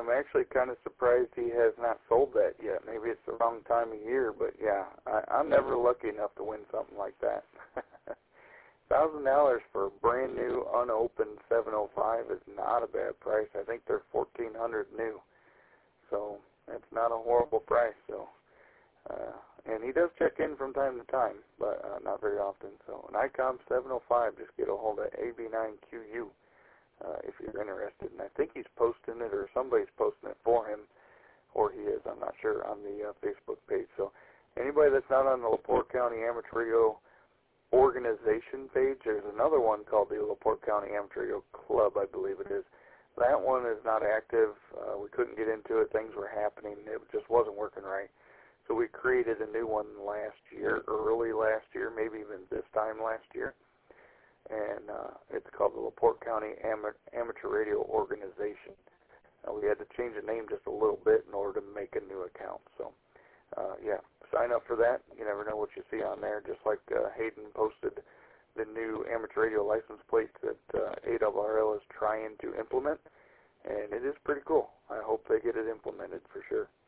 I'm actually kind of surprised he has not sold that yet. Maybe it's the wrong time of year, but yeah, I'm never lucky enough to win something like that. $1,000 for a brand new, unopened 705 is not a bad price. I think they're $1,400 new, so that's not a horrible price. So, and he does check in from time to time, but not very often. So, an ICOM 705, just get a hold of AB9QU. If you're interested, and I think he's posting it, or somebody's posting it for him, or he is, I'm not sure, on the Facebook page. So anybody that's not on the LaPorte County Amateur Radio organization page, there's another one called the LaPorte County Amateur Radio Club, I believe it is. That one is not active. We couldn't get into it. Things were happening. It just wasn't working right. So we created a new one last year, early last year, maybe even this time last year. And it's called the LaPorte County Amateur Radio Organization. We had to change the name just a little bit in order to make a new account. So, yeah, sign up for that. You never know what you see on there. Just like Hayden posted the new amateur radio license plate that ARRL is trying to implement, and it is pretty cool. I hope they get it implemented for sure.